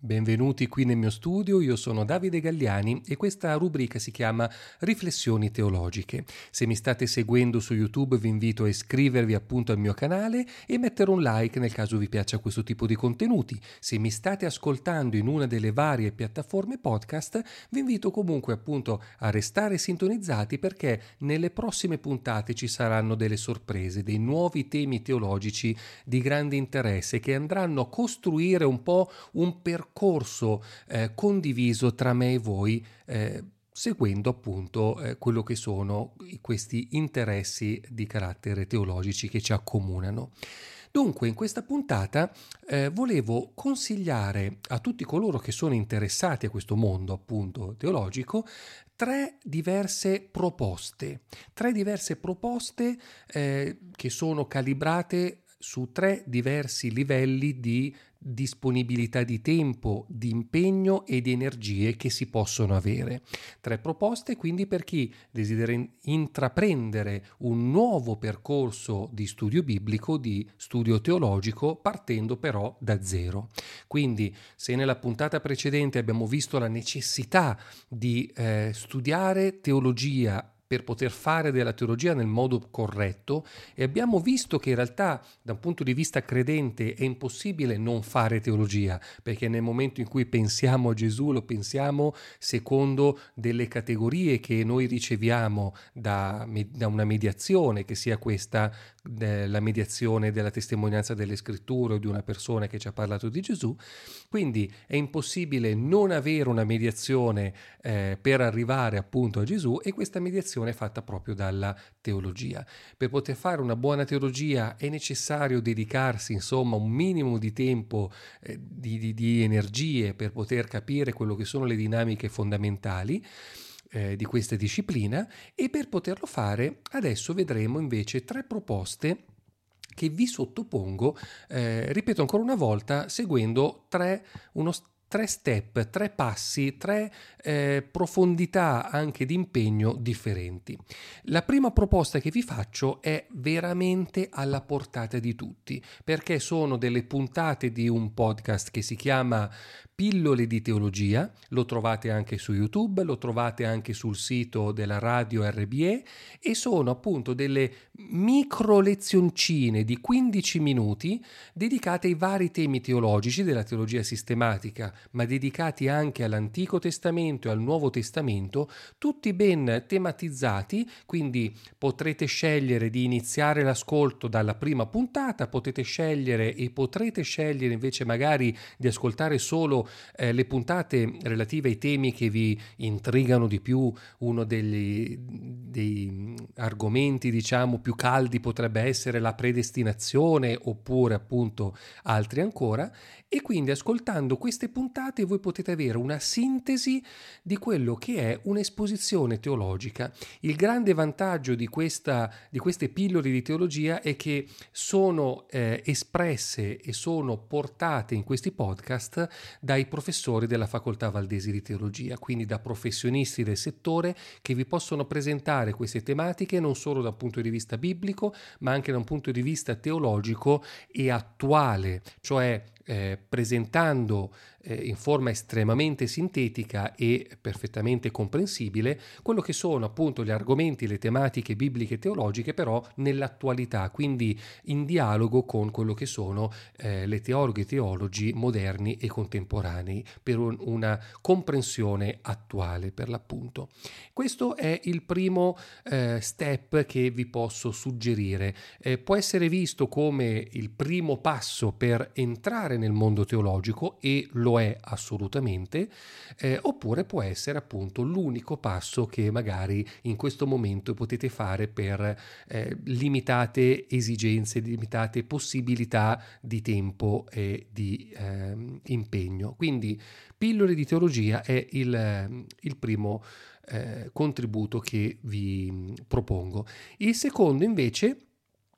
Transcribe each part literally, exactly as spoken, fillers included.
Benvenuti qui nel mio studio, io sono Davide Galliani e questa rubrica si chiama Riflessioni teologiche. Se mi state seguendo su YouTube vi invito a iscrivervi appunto al mio canale e mettere un like nel caso vi piaccia questo tipo di contenuti. Se mi state ascoltando in una delle varie piattaforme podcast vi invito comunque appunto a restare sintonizzati perché nelle prossime puntate ci saranno delle sorprese, dei nuovi temi teologici di grande interesse che andranno a costruire un po' un percorso corso eh, condiviso tra me e voi eh, seguendo appunto eh, quello che sono questi interessi di carattere teologici che ci accomunano. Dunque in questa puntata eh, volevo consigliare a tutti coloro che sono interessati a questo mondo appunto teologico tre diverse proposte, tre diverse proposte eh, che sono calibrate su tre diversi livelli di disponibilità di tempo, di impegno e di energie che si possono avere. Tre proposte quindi per chi desidera intraprendere un nuovo percorso di studio biblico, di studio teologico, partendo però da zero. Quindi se nella puntata precedente abbiamo visto la necessità di eh, studiare teologia per poter fare della teologia nel modo corretto e abbiamo visto che in realtà da un punto di vista credente è impossibile non fare teologia, perché nel momento in cui pensiamo a Gesù lo pensiamo secondo delle categorie che noi riceviamo da, da una mediazione, che sia questa eh, la mediazione della testimonianza delle scritture o di una persona che ci ha parlato di Gesù. Quindi è impossibile non avere una mediazione eh, per arrivare appunto a Gesù, e questa mediazione è fatta proprio dalla teologia. Per poter fare una buona teologia è necessario dedicarsi insomma un minimo di tempo, eh, di, di, di energie per poter capire quello che sono le dinamiche fondamentali eh, di questa disciplina, e per poterlo fare adesso vedremo invece tre proposte che vi sottopongo, eh, ripeto ancora una volta, seguendo tre, uno, tre step, tre passi, tre eh, profondità anche di impegno differenti. La prima proposta che vi faccio è veramente alla portata di tutti, perché sono delle puntate di un podcast che si chiama Pillole di teologia, lo trovate anche su YouTube, lo trovate anche sul sito della radio R B E, e sono appunto delle micro lezioncine di quindici minuti dedicate ai vari temi teologici della teologia sistematica, ma dedicati anche all'Antico Testamento e al Nuovo Testamento, tutti ben tematizzati, quindi potrete scegliere di iniziare l'ascolto dalla prima puntata, potete scegliere e potrete scegliere invece magari di ascoltare solo Eh, le puntate relative ai temi che vi intrigano di più. Uno degli, dei argomenti diciamo più caldi potrebbe essere la predestinazione, oppure appunto altri ancora, e quindi ascoltando queste puntate voi potete avere una sintesi di quello che è un'esposizione teologica. Il grande vantaggio di, questa, di queste pillole di teologia è che sono eh, espresse e sono portate in questi podcast dai professori della Facoltà Valdesi di Teologia, quindi da professionisti del settore che vi possono presentare queste tematiche non solo da un punto di vista biblico, ma anche da un punto di vista teologico e attuale, cioè eh, presentando eh, in forma estremamente sintetica e perfettamente comprensibile quello che sono appunto gli argomenti, le tematiche bibliche e teologiche, però nell'attualità, quindi in dialogo con quello che sono eh, le teologhe e teologi moderni e contemporanei, per un, una comprensione attuale per l'appunto. Questo è il primo eh, step che vi posso suggerire. Eh, può essere visto come il primo passo per entrare nel mondo teologico, e lo è assolutamente, eh, oppure può essere appunto l'unico passo che magari in questo momento potete fare per eh, limitate esigenze, limitate possibilità di tempo e di eh, impegno. Quindi pillole di teologia è il, il primo eh, contributo che vi propongo. Il secondo invece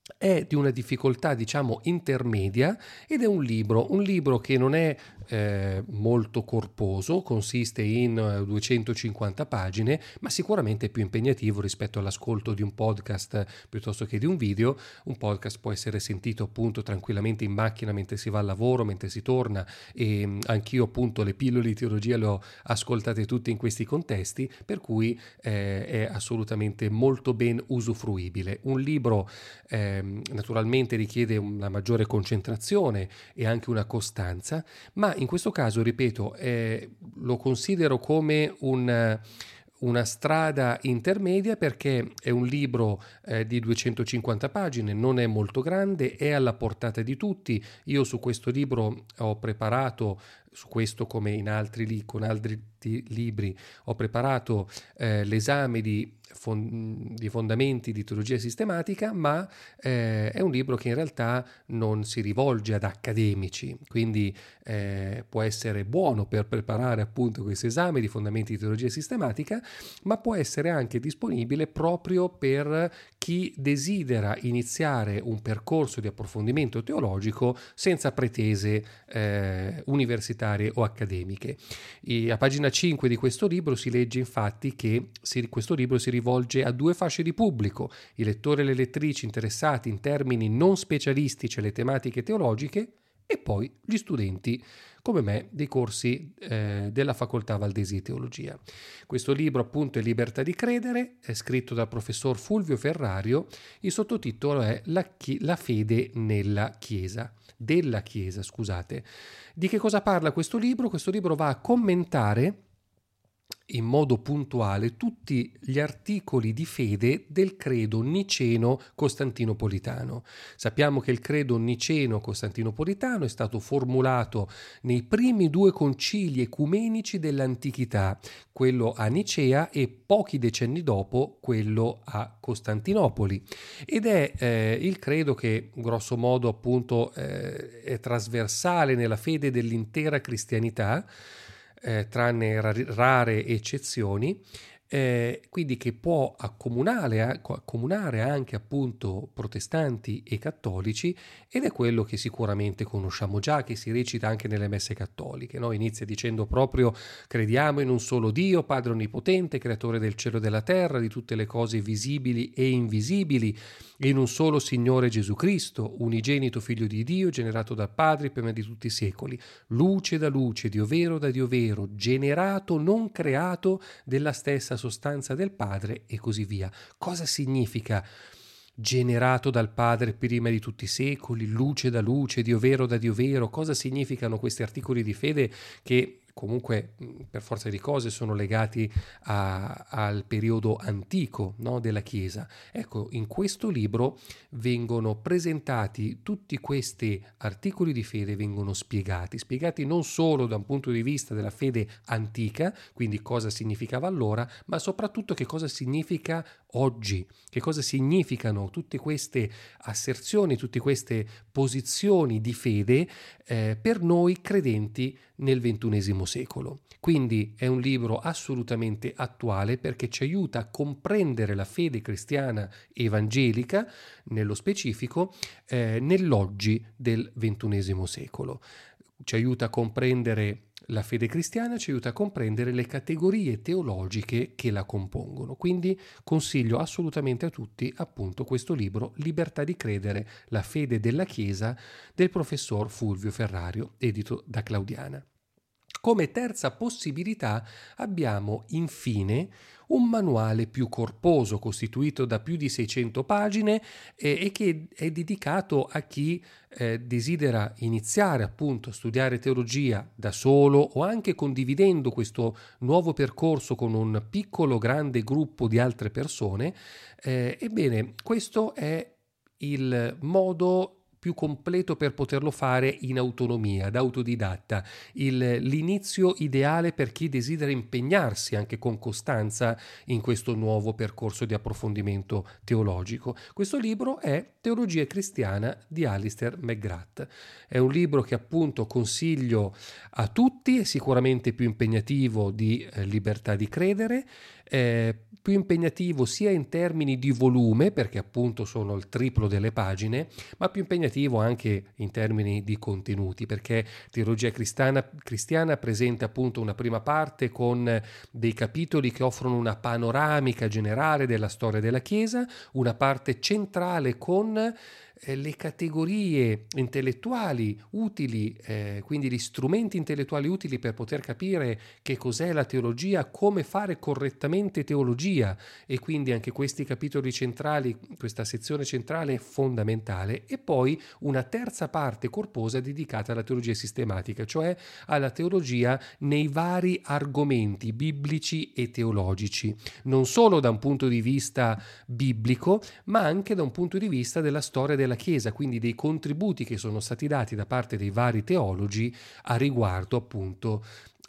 è di una difficoltà, diciamo, intermedia, ed è un libro, un libro che non è eh, molto corposo, consiste in eh, duecentocinquanta pagine, ma sicuramente è più impegnativo rispetto all'ascolto di un podcast piuttosto che di un video. Un podcast può essere sentito appunto tranquillamente in macchina mentre si va al lavoro, mentre si torna, e mh, anch'io appunto le pillole di teologia le ho ascoltate tutte in questi contesti, per cui eh, è assolutamente molto ben usufruibile. Un libro eh, naturalmente richiede una maggiore concentrazione e anche una costanza, ma in questo caso, ripeto, eh, lo considero come un, una strada intermedia, perché è un libro eh, di duecentocinquanta pagine, non è molto grande, è alla portata di tutti. Io su questo libro ho preparato, su questo come in altri lì, con altri libri, ho preparato eh, l'esame di, fon- di fondamenti di teologia sistematica, ma eh, è un libro che in realtà non si rivolge ad accademici, quindi eh, può essere buono per preparare appunto questo esame di fondamenti di teologia sistematica, ma può essere anche disponibile proprio per chi desidera iniziare un percorso di approfondimento teologico senza pretese eh, universitarie o accademiche. E a pagina cinque di questo libro si legge infatti che si, questo libro si rivolge a due fasce di pubblico: i lettori e le lettrici interessati in termini non specialistici alle tematiche teologiche, e poi gli studenti come me dei corsi eh, della facoltà Valdesi di Teologia. Questo libro appunto è Libertà di credere, è scritto dal professor Fulvio Ferrario. Il sottotitolo è La, chi- la fede nella Chiesa, della Chiesa, scusate. Di che cosa parla questo libro? Questo libro va a commentare in modo puntuale tutti gli articoli di fede del credo niceno-costantinopolitano. Sappiamo che il credo niceno-costantinopolitano è stato formulato nei primi due concili ecumenici dell'antichità, quello a Nicea e pochi decenni dopo quello a Costantinopoli, ed è eh, il credo che grosso modo appunto eh, è trasversale nella fede dell'intera cristianità, Eh, tranne rari, rare eccezioni, eh, quindi che può accomunare, accomunare anche appunto protestanti e cattolici, ed è quello che sicuramente conosciamo già, che si recita anche nelle messe cattoliche, no? Inizia dicendo proprio: crediamo in un solo Dio, Padre Onnipotente, creatore del cielo e della terra, di tutte le cose visibili e invisibili, e in un solo Signore Gesù Cristo, unigenito Figlio di Dio, generato dal Padre prima di tutti i secoli, luce da luce, Dio vero da Dio vero, generato, non creato, della stessa sostanza del Padre, e così via. Cosa significa generato dal Padre prima di tutti i secoli, luce da luce, Dio vero da Dio vero? Cosa significano questi articoli di fede che comunque per forza di cose sono legati a, al periodo antico, no, della Chiesa? Ecco, in questo libro vengono presentati tutti questi articoli di fede, vengono spiegati, spiegati non solo da un punto di vista della fede antica, quindi cosa significava allora, ma soprattutto che cosa significa oggi, che cosa significano tutte queste asserzioni, tutte queste posizioni di fede eh, per noi credenti nel ventunesimo secolo. Quindi è un libro assolutamente attuale, perché ci aiuta a comprendere la fede cristiana evangelica, nello specifico, eh, nell'oggi del ventunesimo secolo. Ci aiuta a comprendere la fede cristiana, ci aiuta a comprendere le categorie teologiche che la compongono. Quindi consiglio assolutamente a tutti appunto questo libro, Libertà di credere, la fede della Chiesa, del professor Fulvio Ferrario, edito da Claudiana. Come terza possibilità abbiamo infine un manuale più corposo, costituito da più di seicento pagine eh, e che è dedicato a chi eh, desidera iniziare appunto a studiare teologia da solo, o anche condividendo questo nuovo percorso con un piccolo grande gruppo di altre persone. Eh, ebbene, questo è il modo più completo per poterlo fare in autonomia, da autodidatta, il, l'inizio ideale per chi desidera impegnarsi anche con costanza in questo nuovo percorso di approfondimento teologico. Questo libro è Teologia cristiana di Alistair McGrath. È un libro che appunto consiglio a tutti, è sicuramente più impegnativo di eh, Libertà di credere, eh, più impegnativo sia in termini di volume, perché appunto sono il triplo delle pagine, ma più impegnativo anche in termini di contenuti, perché Teologia cristiana, cristiana presenta appunto una prima parte con dei capitoli che offrono una panoramica generale della storia della Chiesa, una parte centrale con eh, le categorie intellettuali utili, eh, quindi gli strumenti intellettuali utili per poter capire che cos'è la teologia, come fare correttamente teologia, e quindi anche questi capitoli centrali, questa sezione centrale è fondamentale, e poi una terza parte corposa dedicata alla teologia sistematica, cioè alla teologia nei vari argomenti biblici e teologici, non solo da un punto di vista biblico, ma anche da un punto di vista della storia della Chiesa, quindi dei contributi che sono stati dati da parte dei vari teologi a riguardo appunto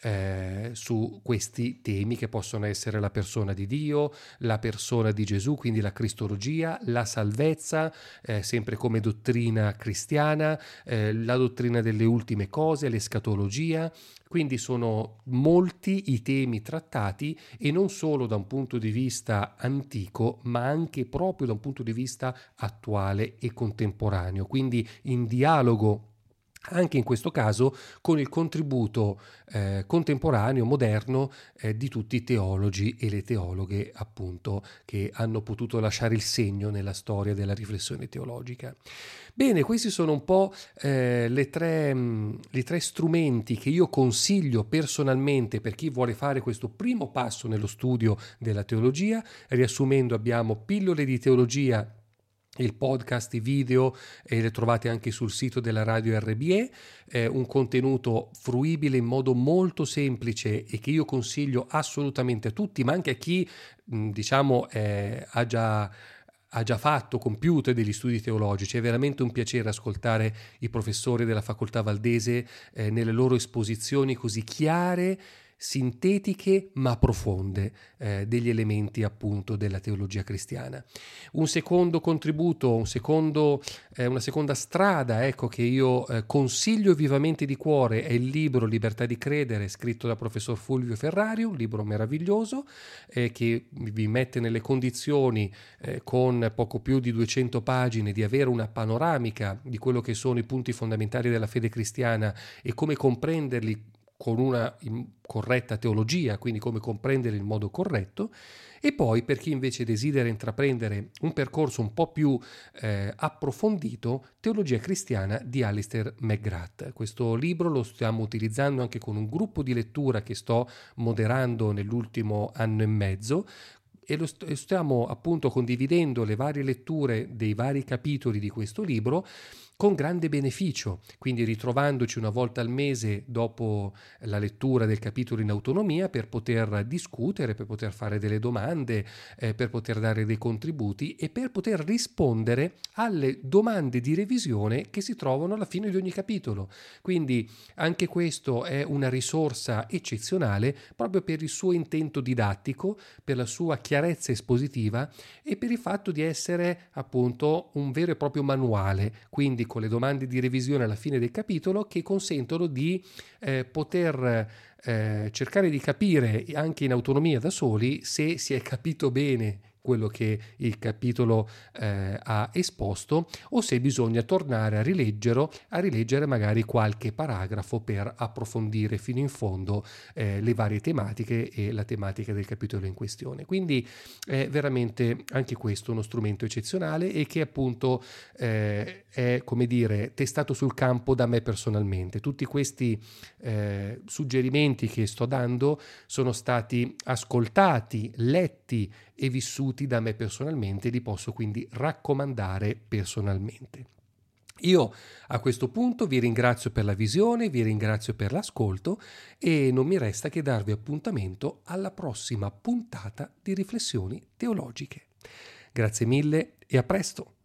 Eh, su questi temi che possono essere la persona di Dio, la persona di Gesù, quindi la cristologia, la salvezza, eh, sempre come dottrina cristiana, eh, la dottrina delle ultime cose, l'escatologia. Quindi sono molti i temi trattati, e non solo da un punto di vista antico, ma anche proprio da un punto di vista attuale e contemporaneo, quindi in dialogo anche in questo caso con il contributo eh, contemporaneo, moderno, eh, di tutti i teologi e le teologhe appunto che hanno potuto lasciare il segno nella storia della riflessione teologica. Bene, questi sono un po' eh, le tre, mh, i tre strumenti che io consiglio personalmente per chi vuole fare questo primo passo nello studio della teologia. Riassumendo, abbiamo Pillole di teologia, il podcast, i video, e le trovate anche sul sito della Radio R B E, eh, un contenuto fruibile in modo molto semplice e che io consiglio assolutamente a tutti, ma anche a chi mh, diciamo eh, ha già ha già fatto, compiuto degli studi teologici. È veramente un piacere ascoltare i professori della Facoltà Valdese eh, nelle loro esposizioni così chiare, sintetiche ma profonde eh, degli elementi appunto della teologia cristiana. Un secondo contributo, un secondo, eh, una seconda strada ecco che io eh, consiglio vivamente di cuore è il libro Libertà di credere, scritto dal professor Fulvio Ferrario, un libro meraviglioso eh, che vi mette nelle condizioni eh, con poco più di duecento pagine di avere una panoramica di quello che sono i punti fondamentali della fede cristiana e come comprenderli con una corretta teologia, quindi come comprendere in modo corretto. E poi per chi invece desidera intraprendere un percorso un po' più eh, approfondito, Teologia cristiana di Alistair McGrath. Questo libro lo stiamo utilizzando anche con un gruppo di lettura che sto moderando nell'ultimo anno e mezzo, e lo st- stiamo appunto condividendo le varie letture dei vari capitoli di questo libro con grande beneficio, quindi ritrovandoci una volta al mese dopo la lettura del capitolo in autonomia per poter discutere, per poter fare delle domande, eh, per poter dare dei contributi e per poter rispondere alle domande di revisione che si trovano alla fine di ogni capitolo. Quindi anche questo è una risorsa eccezionale proprio per il suo intento didattico, per la sua chiarezza espositiva e per il fatto di essere appunto un vero e proprio manuale, quindi con le domande di revisione alla fine del capitolo che consentono di eh, poter eh, cercare di capire anche in autonomia da soli se si è capito bene quello che il capitolo eh, ha esposto o se bisogna tornare a rileggerlo, a rileggere magari qualche paragrafo per approfondire fino in fondo eh, le varie tematiche e la tematica del capitolo in questione. Quindi è veramente anche questo uno strumento eccezionale e che appunto eh, è, come dire, testato sul campo da me personalmente. Tutti questi eh, suggerimenti che sto dando sono stati ascoltati, letti e vissuti da me personalmente, li posso quindi raccomandare personalmente. Io a questo punto vi ringrazio per la visione, vi ringrazio per l'ascolto e non mi resta che darvi appuntamento alla prossima puntata di Riflessioni Teologiche. Grazie mille e a presto!